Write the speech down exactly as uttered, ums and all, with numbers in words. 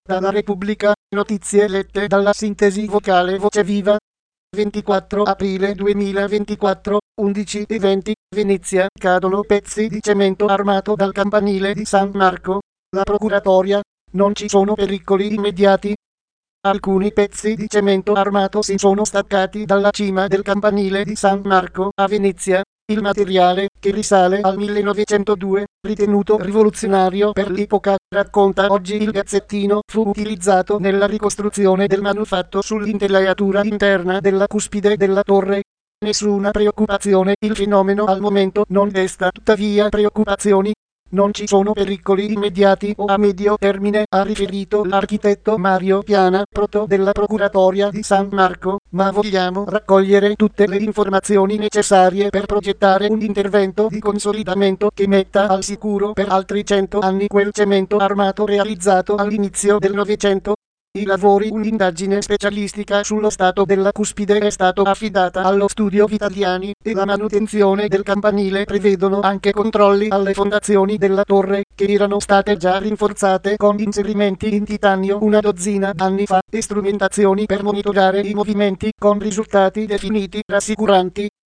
Dalla Repubblica, notizie lette dalla sintesi vocale Voce Viva. ventiquattro aprile duemilaventiquattro, undici e venti, Venezia. Cadono pezzi di cemento armato dal campanile di San Marco. La procuratoria. Non ci sono pericoli immediati. Alcuni pezzi di cemento armato si sono staccati dalla cima del campanile di San Marco a Venezia. Il materiale, che risale al millenovecentodue, ritenuto rivoluzionario per l'epoca, racconta oggi il Gazzettino, fu utilizzato nella ricostruzione del manufatto sull'intelaiatura interna della cuspide della torre. Nessuna preoccupazione, il fenomeno al momento non desta tuttavia preoccupazioni. Non ci sono pericoli immediati o a medio termine, ha riferito l'architetto Mario Piana, proto della Procuratoria di San Marco, ma vogliamo raccogliere tutte le informazioni necessarie per progettare un intervento di consolidamento che metta al sicuro per altri cento anni quel cemento armato realizzato all'inizio del Novecento. I lavori Un'indagine specialistica sullo stato della cuspide è stata affidata allo studio Vitaliani, e la manutenzione del campanile prevedono anche controlli alle fondazioni della torre, che erano state già rinforzate con inserimenti in titanio una dozzina d'anni fa, e strumentazioni per monitorare i movimenti, con risultati definiti rassicuranti.